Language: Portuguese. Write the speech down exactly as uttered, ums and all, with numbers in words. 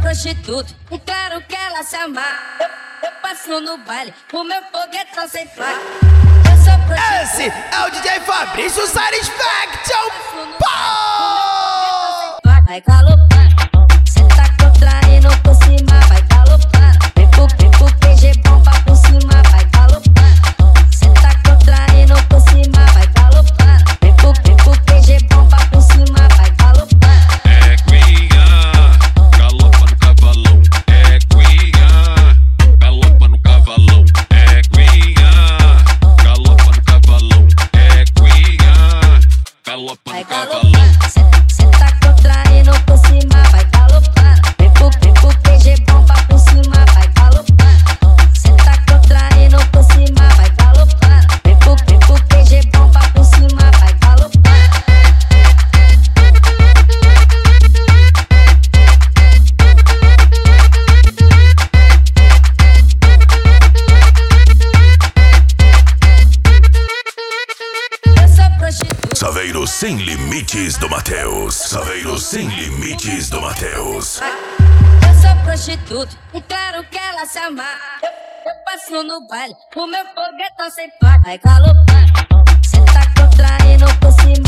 prostituta e quero que ela se amarre. Eu, eu passo no baile, o meu foguetão sem placa. Eu sou prostituta. Esse é o D J Fabrício Satisfaction. Vai galopando, cê tá contraindo por cima, vai galopando. Vem pro, vem pro P G bomba por cima, vai galopando. Cê tá contraindo por cima, vai galopando. Vem pro, vem pro P G bomba por cima, vai galopando. É Queen, galopa no cavalão. É Queen, galopa no cavalão. É Queen, galopa no cavalão. É Queen, galopa no cavalão. Cê tá contraindo por cima, vai galopando. Vem pro, vem pro P G bomba por cima, vai galopando. Cê tá contraindo por cima, vai galopando. Vem pro, vem pro P G bomba por cima, vai galopando. Eu sou prostituta. Saveiros Sem Limites do Matheus. Saveiros Sem Limites do Matheus. Eu sou prostituta e quero que ela se amarre. Eu, eu passo no baile, o meu foguetão sem placa. Vai galopando, cê tá contraindo por cima.